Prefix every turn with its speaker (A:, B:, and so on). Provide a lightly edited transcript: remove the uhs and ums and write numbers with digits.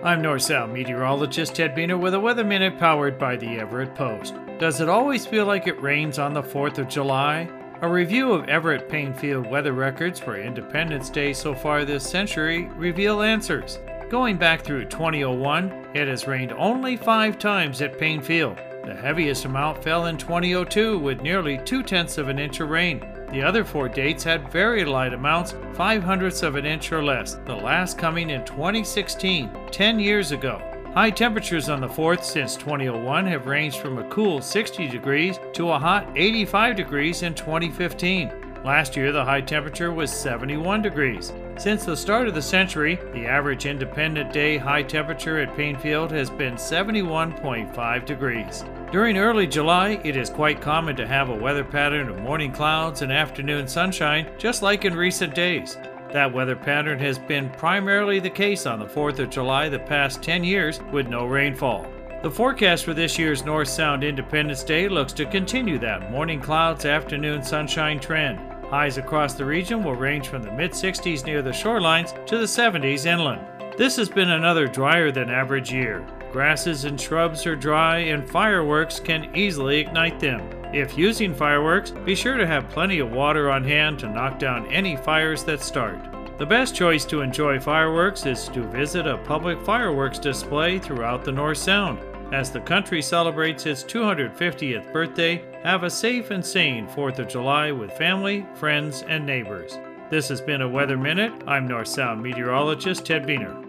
A: I'm North Sound meteorologist Ted Beener with a Weather Minute powered by the Everett Post. Does it always feel like it rains on the 4th of July? A review of Everett Painfield weather records for Independence Day so far this century reveal answers. Going back through 2001, it has rained only 5 times at Painfield. The heaviest amount fell in 2002 with nearly 2/10 of an inch of rain. The other 4 dates had very light amounts, 0.05 of an inch or less, the last coming in 2016, 10 years ago. High temperatures on the 4th since 2001 have ranged from a cool 60 degrees to a hot 85 degrees in 2015. Last year, the high temperature was 71 degrees. Since the start of the century, the average Independence Day high temperature at Painfield has been 71.5 degrees. During early July, it is quite common to have a weather pattern of morning clouds and afternoon sunshine, just like in recent days. That weather pattern has been primarily the case on the 4th of July the past 10 years with no rainfall. The forecast for this year's North Sound Independence Day looks to continue that morning clouds, afternoon sunshine trend. Highs across the region will range from the mid-60s near the shorelines to the 70s inland. This has been another drier than average year. Grasses and shrubs are dry and fireworks can easily ignite them. If using fireworks, be sure to have plenty of water on hand to knock down any fires that start. The best choice to enjoy fireworks is to visit a public fireworks display throughout the North Sound. As the country celebrates its 250th birthday, have a safe and sane 4th of July with family, friends, and neighbors. This has been a Weather Minute. I'm North Sound meteorologist Ted Beener.